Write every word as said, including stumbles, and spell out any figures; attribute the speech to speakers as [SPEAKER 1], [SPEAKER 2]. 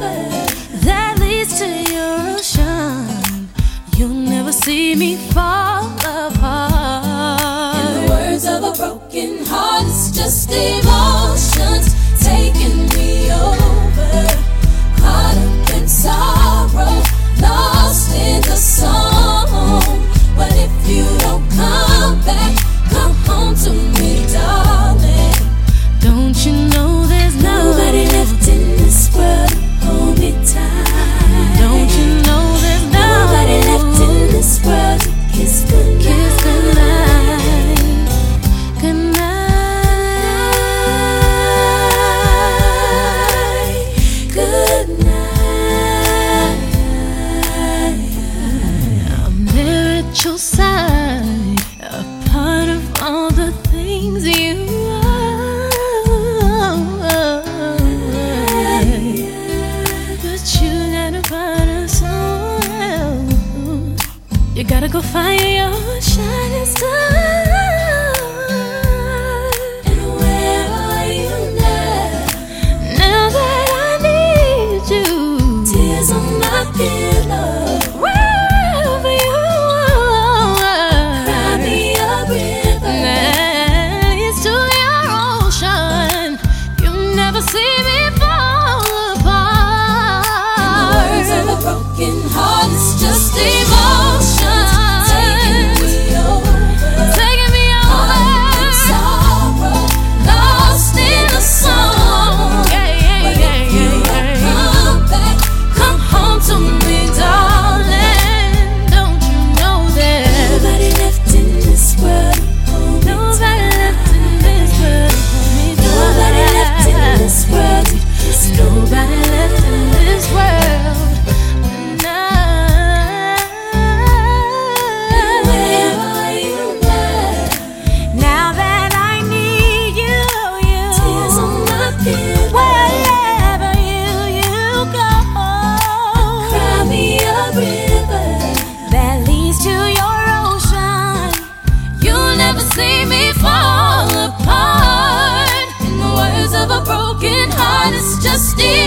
[SPEAKER 1] river that leads to your ocean. You'll never see me fall apart. In the words of a broken heart, it's just emotions taking me over. Caught up in sorrow, lost in the song. But if you don't come back, come home to me, darling. Don't you know there's nobody left in this world to hold me tight? Don't you know there's nobody left in this world to kiss goodnight? Kiss goodnight, goodnight, goodnight. I'm there at your side, a part of all the things you are. But you got a part of someone else. You gotta go find your shining star. And where are you now? Now that I need you. Tears on my pillow. Wherever you are, cry me a river that leads to your ocean. You'll never see me fall apart. In the words of a broken heart, it's just emotion taking me over, taking me over. Caught in sorrow, lost in the song. Yeah, yeah, but yeah, if you yeah, don't yeah. come back, come home to me, darling. Don't you know there's nobody left in this world to hold me Nobody tight. left in this world to hold me tight. Nobody left in this world to kiss Nobody left in this world. Where are you now? Now that I need you, you. Tears on my pillow. Wherever you, you go. Cry me a river that leads to your ocean. You'll never see me fall apart. In the words of a broken heart, it's just